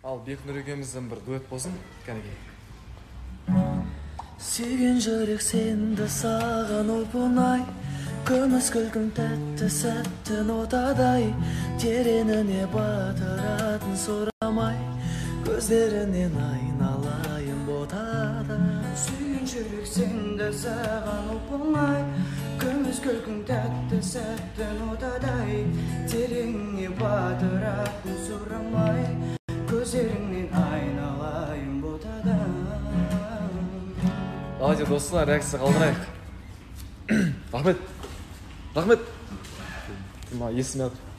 Ал Бекнұр екеуміздің бір дуэт болсын, кәнеке. Сүйген жүрек сенді саған оп-оңай, күміс күлкің тәтті сәтті нотадай, тереңіне батыратын сұрамай, көздерінен айналайын ботада. Сүйген жүрек сенді саған оп-оңай, күміс күлкің тәтті сәтті нотадай, тереңіне батыратын сұрамай, көздеріңнен айналайын ботада. Давайте, достар, реакция қалдырайық. Рахмет. Рахмет. Есіме